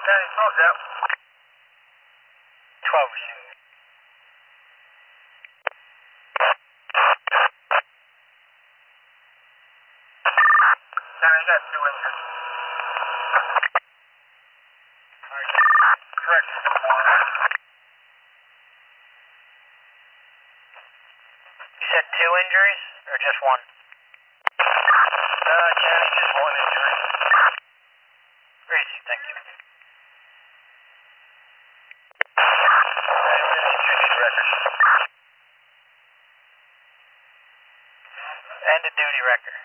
County 12's out. 12. County, you got 2 injured. Correct. You said 2 injuries or just 1? County, just 1 injury. Crazy, thank you. And a duty record.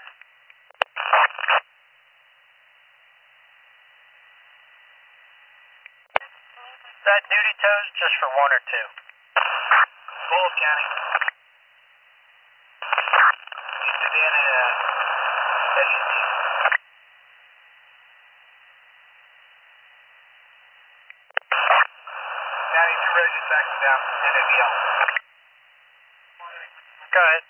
Is that duty toes just for 1 or 2? Both, County. Sedan and SUV. County, 2 ready to taxi down. NAVL. Go ahead.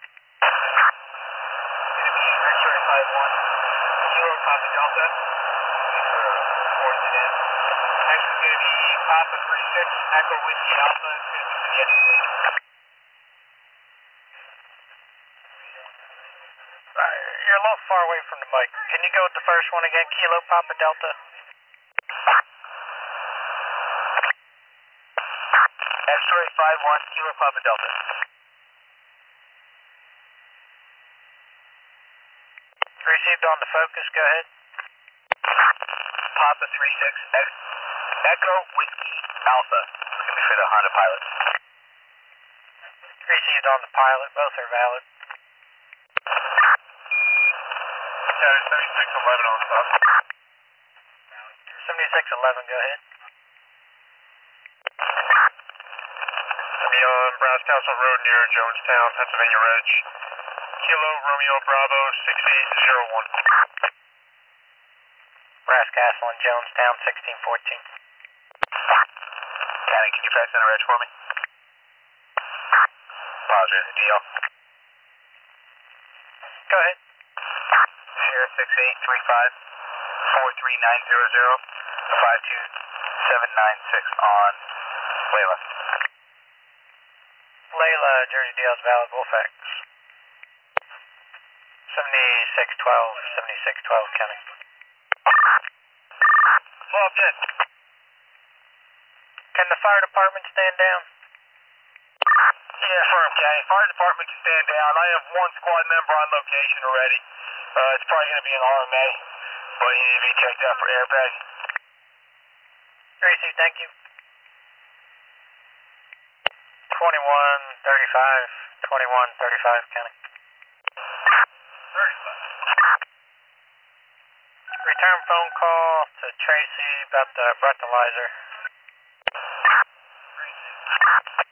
X-ray 51. Kilo Papa Delta. Ford sedan. Next is going to be Papa 36 Echo Whiskey Alpha. It's going to be for the SUV. You're a little far away from the mic. Can you go with the first one again? Kilo Papa Delta. X-ray 51 Kilo Papa Delta. Received on the Focus, go ahead. Papa 36 Echo Whiskey Alpha. It's going to be for the Honda Pilot. Received on the Pilot, both are valid. Yeah, 7611 on stop. 7611, go ahead. Be on Brass Castle Road near Jonestown, Pennsylvania Reg. Kilo Romeo Bravo 6801. Brass Castle in Jonestown, 1614. County, can you pass in a reg for me? Positive, GL. Go ahead. Sierra 6835 43900 52796 on Layla. Layla, Jersey Dale's valid, Wolfax. 7612, County. 1210. Can the fire department stand down? Yeah, firm, County. Fire department can stand down. I have 1 squad member on location already. It's probably going to be an RMA, but he needs to be checked out for airbag. Receive, thank you. 2135, 2135, County. 35. Return phone call to Tracy about the breathalyzer.